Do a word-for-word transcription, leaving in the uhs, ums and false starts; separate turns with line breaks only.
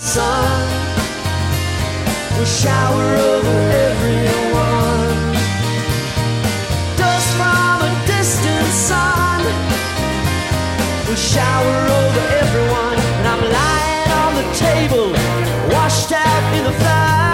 sun will shower over everyone. Dust from a distant sun will shower over everyone. And I'm lying on the table, washed out in the fire.